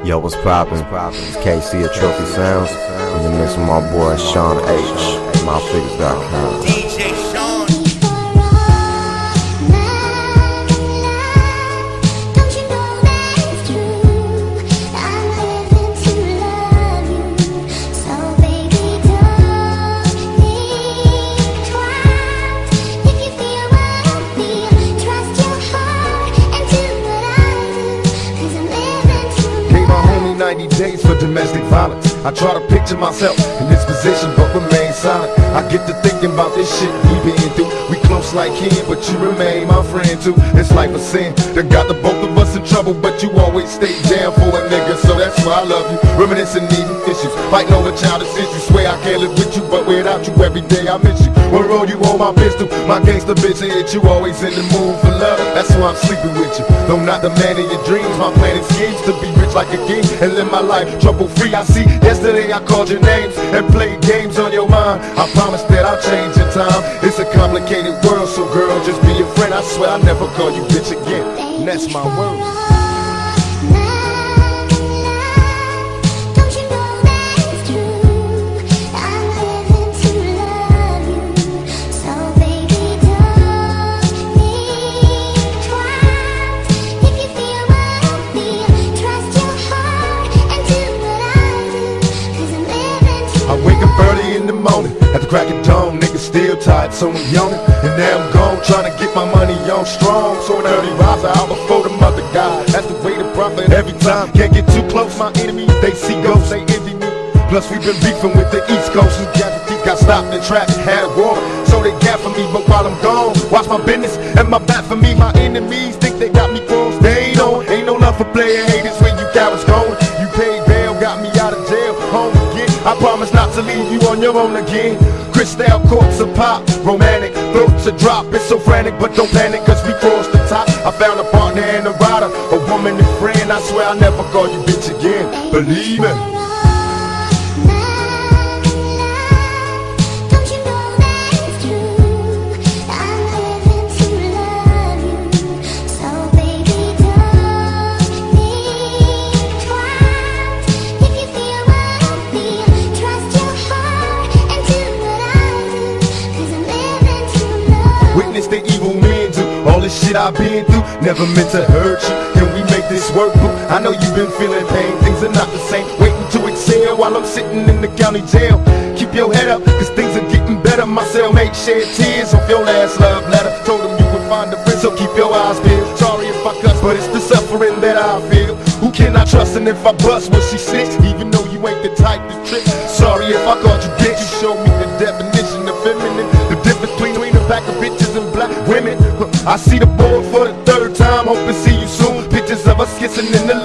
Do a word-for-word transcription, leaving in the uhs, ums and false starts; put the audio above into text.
Yo, what's poppin'? It's K C of Trophy Sounds, and you're mixing my boy Sean H. my figures dot com. D J Sean. ninety days for domestic violence. I try to picture myself in this position but remain silent. I get to thinking about this shit we been through. We close like kin, but you remain my friend too. It's life a sin that got the both of us in trouble, but you always stay down for a nigga, so that's why I love you. Reminiscing, needing issues, fighting over childish issues. Swear I can't live with you, but without you every day I miss you. One roll you hold my pistol, my gangster bitch hit you. Always in the mood for love, that's why I'm sleeping with you. Though not the man of your dreams, my plan and schemes to be rich like a king and live my life trouble free. I see yesterday I called your names and played games on your mind. I promise that I'll change in time. It's a complicated world, so girl, just be a friend. I swear I'll never call you bitch again, and that's my word. I wake up early in the morning, at the crack of dawn, niggas still tired, so I'm yawning. And now I'm gone, trying to get my money on strong. So an early riser out before the mother God. That's the way to profit every time. Can't get too close, my enemies, they see ghosts, they envy me. Plus we've been beefing with the East Coast, who got stopped in traffic, had a war, so they gap for me. But while I'm gone, watch my business and my back for me. My enemies think they got me crossed, they ain't on. Ain't no love for player haters when you cowards going. You paid bail, got me out of jail, home again. I promise not to leave you on your own again. Crystal corks a pop, romantic, throats a drop. It's so frantic, but don't panic, cause we crossed the top. I found a partner and a rider, a woman and friend. I swear I'll never call you bitch again, believe me. Witness the evil men do all this shit I've been through. Never meant to hurt you. Can we make this work, boo? I know you've been feeling pain. Things are not the same. Waiting to exhale while I'm sitting in the county jail. Keep your head up, cause things are getting better. My cellmate shed tears off your last love letter. Told him you would find a friend, so keep your eyes peeled. Sorry if I cuss, but it's the suffering that I feel. Who can I trust? And if I bust, will she snitch? Even though you ain't the type to trick. Sorry if I called you bitch. You showed me the definition of feminine. The difference between a pack of bitches and black women. I see the board for the third time, hope to see you soon. Pictures of us kissing in the